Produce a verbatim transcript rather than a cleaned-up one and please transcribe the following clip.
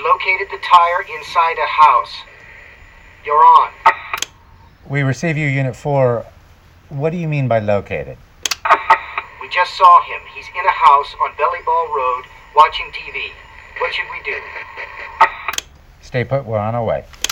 located the tire inside a house. You're on. We receive you, Unit four. What do you mean by located? We just saw him. He's in a house on Belly Ball Road watching T V. What should we do? Stay put, we're on our way.